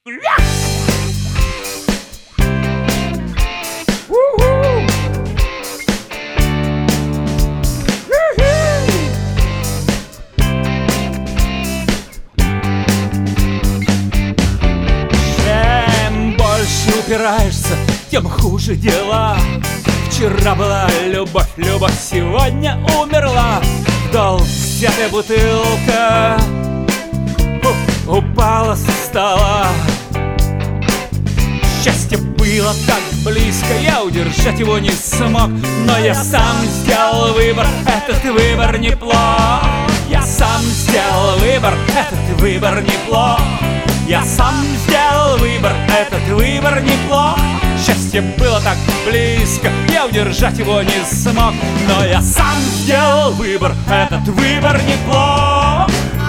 Чем больше упираешься, тем хуже дела. Вчера была любовь, любовь сегодня умерла. В долг взятая бутылка упала со стола. Счастье было так близко, я удержать его не смог. Но я сам сделал выбор, этот выбор неплох. Я сам сделал выбор, этот выбор неплох. Я сам сделал выбор, этот выбор неплох. Счастье было так близко, я удержать его не смог. Но я сам сделал выбор, этот выбор неплох.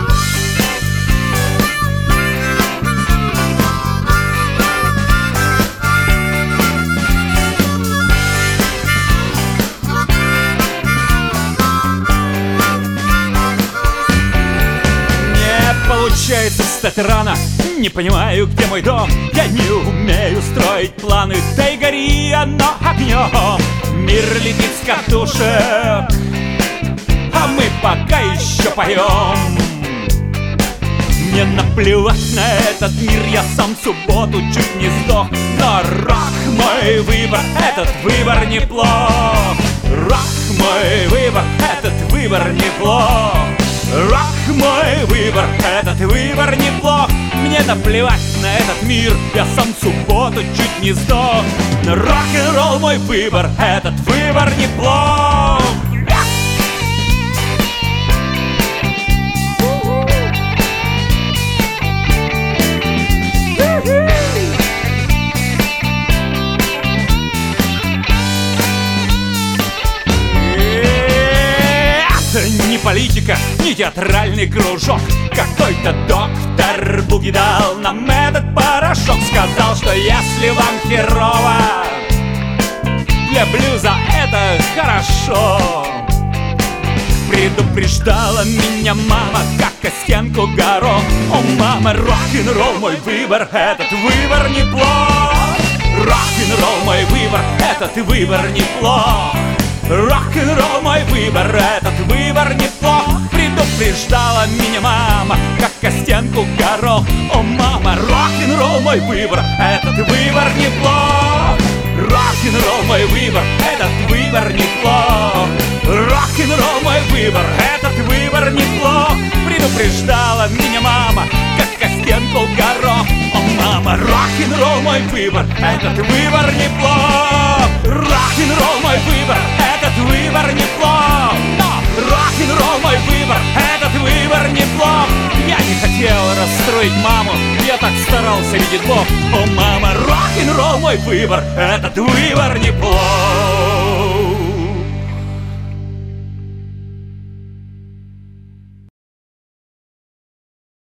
Получается встать рано, не понимаю, где мой дом. Я не умею строить планы, да и гори оно огнем. Мир летит с катушек, а мы пока еще поем. Мне наплевать на этот мир, я сам в субботу чуть не сдох. Но рок мой выбор, этот выбор неплох. Рок мой выбор, этот выбор неплох. Рок мой выбор, этот выбор неплох. Мне наплевать на этот мир, я сам в субботу чуть не сдох. Но рок-н-ролл мой выбор, этот выбор неплох. Не политика, не театральный кружок. Какой-то доктор Буги дал нам этот порошок. Сказал, что если вам херово, для блюза это хорошо. Предупреждала меня мама, как о стенку горох. О, мама, рок-н-ролл мой выбор, этот выбор неплох. Рок-н-ролл мой выбор, этот выбор неплох. Рок-н-ролл мой выбор, этот выбор неплох. Предупреждала меня мама, как о стенку горох. О, мама, рок-н-ролл мой выбор, этот выбор неплох. Рок-н-ролл мой выбор, этот выбор неплох. Рок-н-ролл мой выбор, этот выбор неплох. Предупреждала меня мама, как о стенку горох. О, мама, рок-н-ролл мой выбор, этот выбор неплох. Рок-н-ролл мой выбор, этот выбор неплох. Но рок-н-ролл мой выбор, этот выбор неплох. Я не хотел расстроить маму, я так старался, видит Бог. О, мама, рок-н-ролл мой выбор, этот выбор неплох.